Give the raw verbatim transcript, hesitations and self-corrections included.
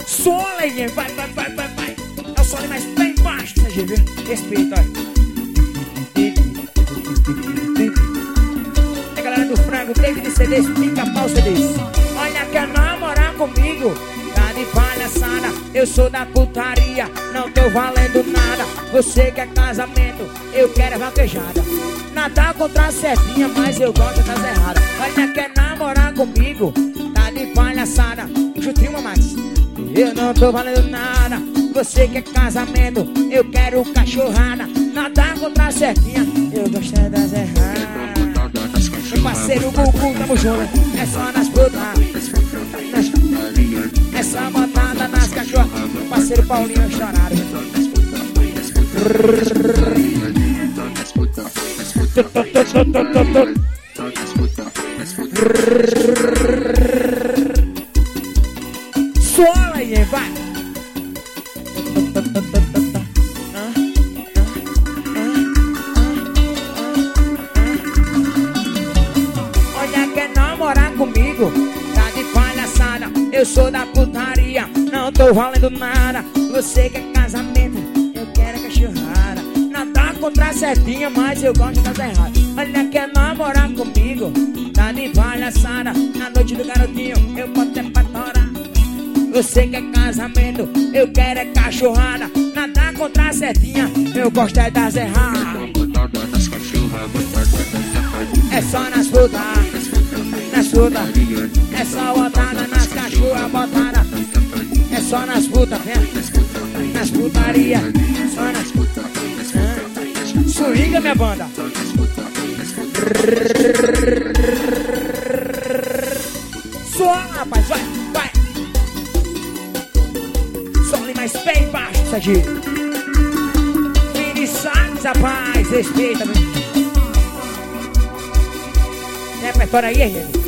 Sola, gente. Vai, vai, vai, vai, vai. É o solo mais bem baixo, né, gente? Respeita, olha. É galera do frango, David C Ds, pica-pau C Ds. Olha, quer namorar comigo? Tá de palhaçada, eu sou da putaria, não tô valendo nada. Você quer casamento, eu quero vaquejada. Nada contra a certinha, mas eu gosto das erradas. Olha, quer namorar comigo? Tá de palhaçada, Jutinho Max. Eu não tô valendo nada. Você quer casamento, eu quero cachorrada. Nada contra a certinha, eu gosto das erradas. Meu parceiro Gugu, tamo junto. É só nas putas, é só botada nas cachorras. Meu parceiro Paulinho choraram. Sola aí, vai. Olha, quer namorar comigo? Tá de palhaçada, eu sou da putaria, não tô valendo nada. Você quer casamento, eu quero cachorrada. Nada contra a certinha, mas eu gosto das erradas. Olha, quer namorar comigo? Tá de palhaçada, na noite do garotinho eu boto é pra torar. Você quer casamento, eu quero é cachorrada. Nada contra a certinha, eu gosto é das erradas. É só nas putas, nas putas. É só botada nas cachorras, botada. É só nas putas, vem. Nas putaria, só nas putas. Swinga, minha banda. Só, rapaz, vai, vai. Sole mais bem baixo, isso aqui. Mini Salles, rapaz, respeita, meu. Repertório aí, gente.